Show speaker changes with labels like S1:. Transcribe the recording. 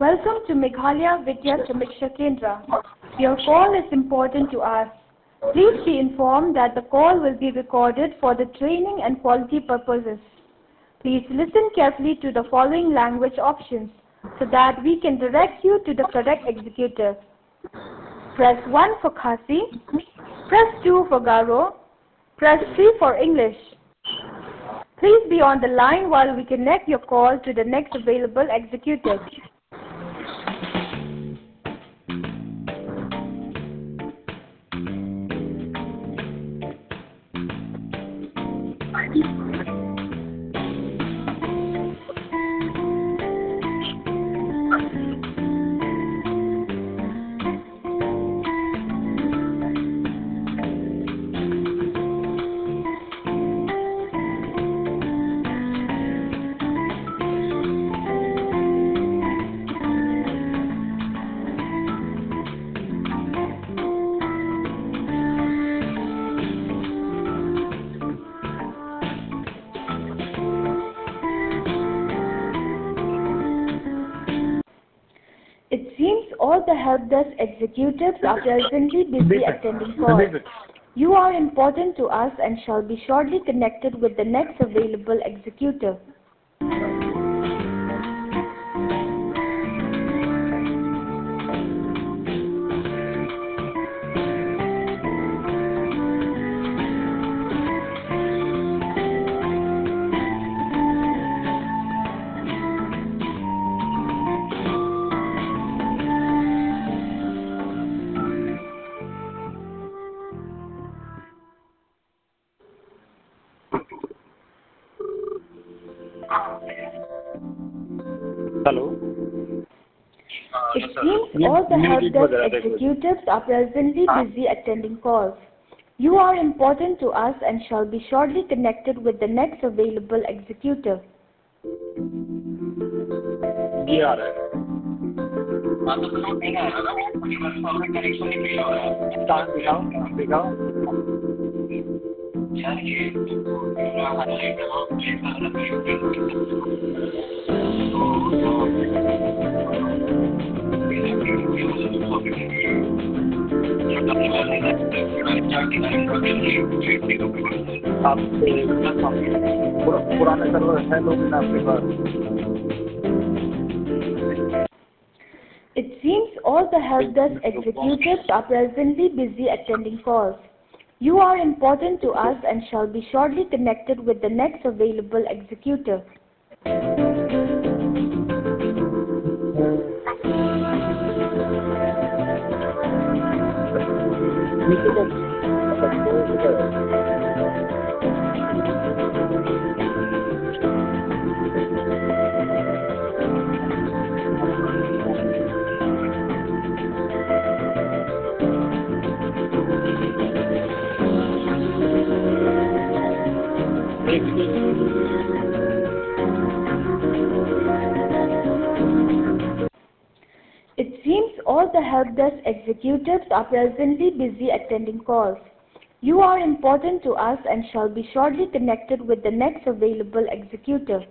S1: Welcome to Meghalaya Vidya Samiksha Kendra. Your call is important to us. Please be informed that the call will be recorded for the training and quality purposes. Please listen carefully to the following language options so that we can direct you to the correct executive. Press 1 for Khasi, press 2 for Garo, press 3 for English. Please be on the line while we connect your call to the next available executive. It seems all the help desk executives are presently busy attending calls. You are important to us and shall be shortly connected with the next available executive.
S2: Hello.
S1: It seems all the help desk executives are presently busy attending calls. You are important to us and shall be shortly connected with the next available executive.
S2: ये आ रहा है। कहाँ दिखाओ? आपके पुराने server है लोग आपके पास?
S1: It seems all the help desk executives are presently busy attending calls. You are important to us and shall be shortly connected with the next available executive. It seems all the help desk executives are presently busy attending calls. You are important to us and shall be shortly connected with the next available executive.